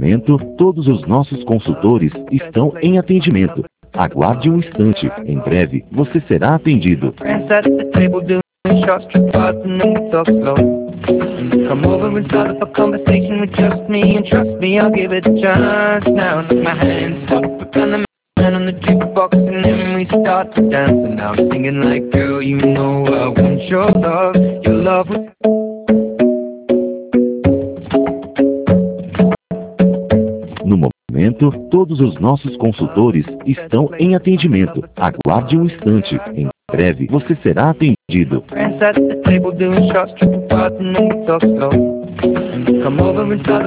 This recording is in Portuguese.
momento, todos os nossos consultores estão em atendimento. Aguarde um instante. Em breve, você será atendido. Friends at the table doing shots, trip out, and then we talk slow. And you come over and start up a conversation with just me, and trust me, I'll give it a chance. Now take my hand, stop it on the man on the jukebox, and then we start to dance. And now I'm singing like, girl, you know I want your love. Your love was... No momento, todos os nossos consultores estão em atendimento. Aguarde um instante. Em breve, você será atendido. Friends at the table doing shots, trip out, and then we talk slow. And you come over and start